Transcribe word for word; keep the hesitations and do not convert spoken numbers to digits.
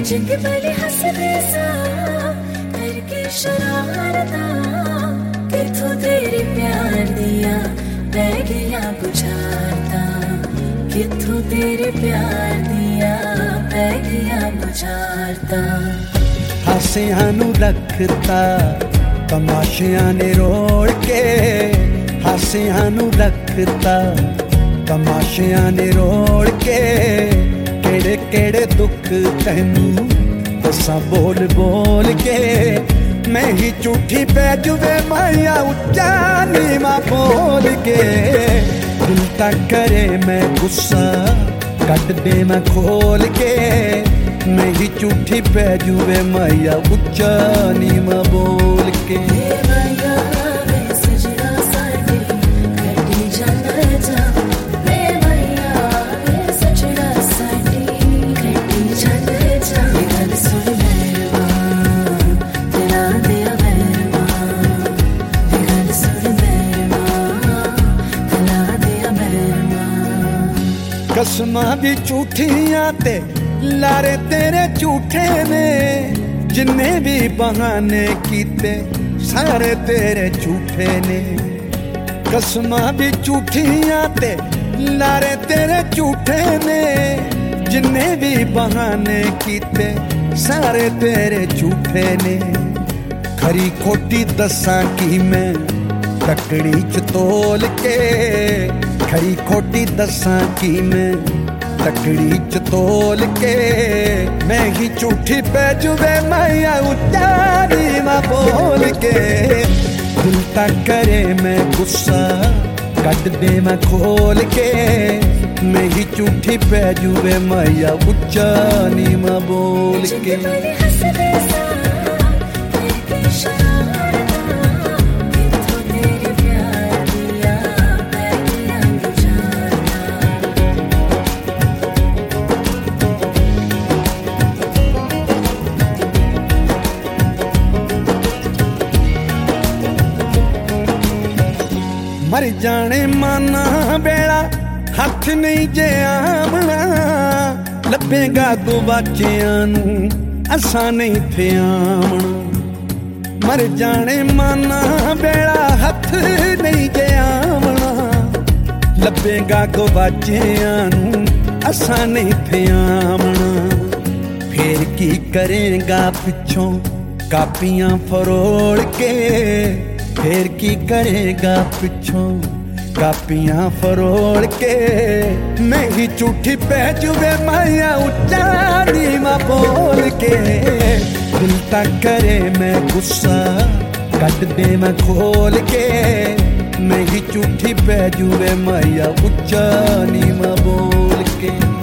चंगे भले हसदे सा करके शरारता किथों तेरे प्यार दिया पै गया बुझारता किथों तेरे प्यार दिया पै गया बुझारता हासियां नू रखता तमाशियां ने रोड़ के हासियां नू रखता तमाशियां ने रोड़ के केड़े केड़े दुख तैनू दसा बोल बोल के मैं ही झूठी पै जुवे माया उच्चा नीवा बोल के दिल तक करे मैं गुस्सा कट दे मैं खोल के मैं ही झूठी पै जुवे माया उच्चा नीवा बोल के कसमां भी झूठियां ते लारे तेरे झूठे ने जिन्ने भी बहाने कीते सारे तेरे झूठे ने कसमां भी झूठियां ते लारे तेरे झूठे ने जिन्ने भी बहाने कीते सारे तेरे झूठे ने खरी खोटी दसां की मैं तकड़ी च तोल के खरी खोटी दसां की मैं तकड़ी च तोल के मैं ही झूठी पै जुवे माया उच्चा नीवा बोल के दिल तक करे मैं गुस्सा कट दे मैं खोल के मैं ही झूठी पै जुवे माया उच्चा नीवा बोल के मर जाने माना बेड़ा हथ नहीं जे आमना लभेगा गुवाचियां नू असां नहीं थे आमना मर जाने माना बेड़ा हथ नहीं जे आमना लभेगा गुवाचियां नू असां नहीं थे आमना फिर की करेगा पिछों कापियां फरोड़ के फिर की करेगा पिछों कापियां फरोड़ के मैं ही झूठी पै जुवे माया उच्चा नीवा बोल के दिल तक करे मैं गुस्सा कट दे मैं खोल के मैं ही झूठी पै जुवे माया उच्चा नीवा बोल के।